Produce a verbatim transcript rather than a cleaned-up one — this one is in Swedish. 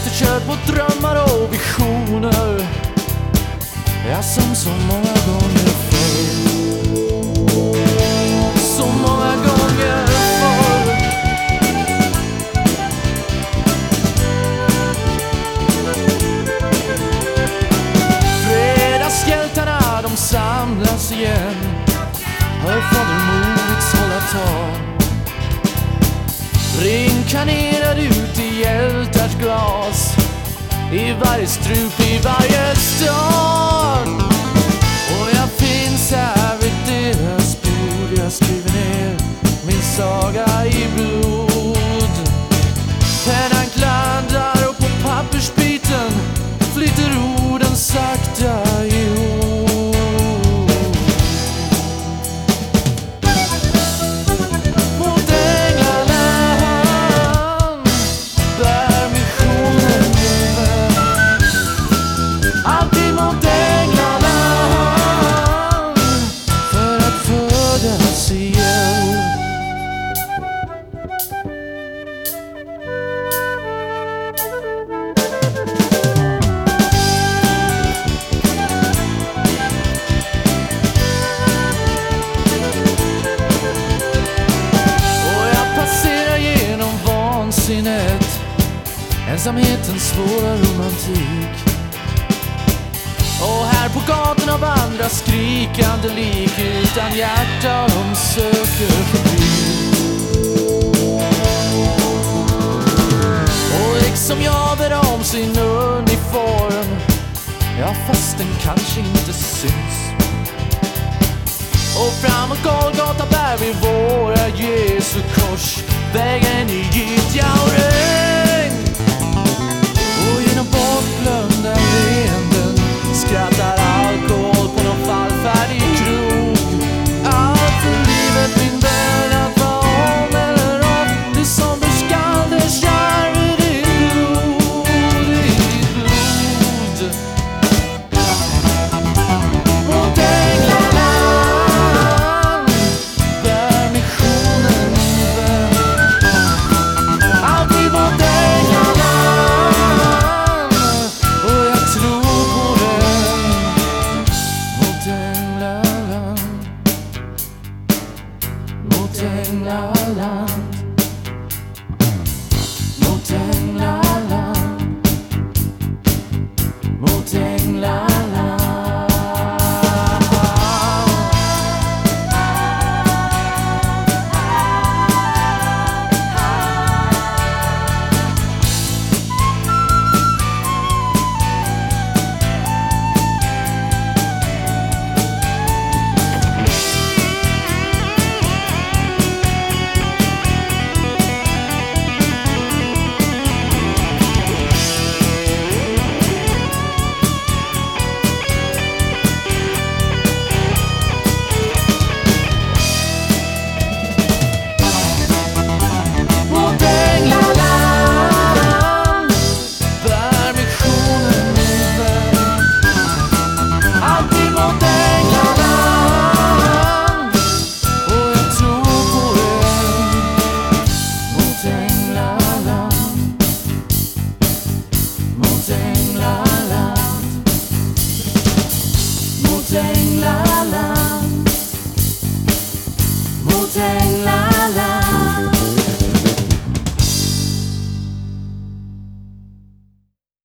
kött mot drömmar och visioner. Ja, som så många gånger förr. Så många gånger förr. Fredagshjältarna, de samlas igen. Hör fader Moritz hålla tal. Reinkarnerad ut i hjältars glas, i varje strup, i varje stad. Och jag finns här vid deras bord. Jag skriver ner min saga i blod. Pennan kladdar och på pappersbiten flyter orden sakta ihop. Ensamhetens svåra romantik. Och här på gatorna vandrar skrikande lik utan hjärta, de söker förbi. Och liksom jag ber om sin uniform, ja fast den kanske inte syns. Och framåt Golgata bär vi våra Jesu kors, vägen i gyttja och regn. Och genom bortglömda leenden skrattar alkohol på någon fallfärdig krog. Allt för livet min vän, att vara om eller om, det som du skall, det kär i ditt blod, i ditt blod. Mot änglarna bär missionen min vän. Alltid mot änglarna. Mot Änglaland, mot Änglaland, mot Änglaland. Mot Änglaland, mot Änglaland.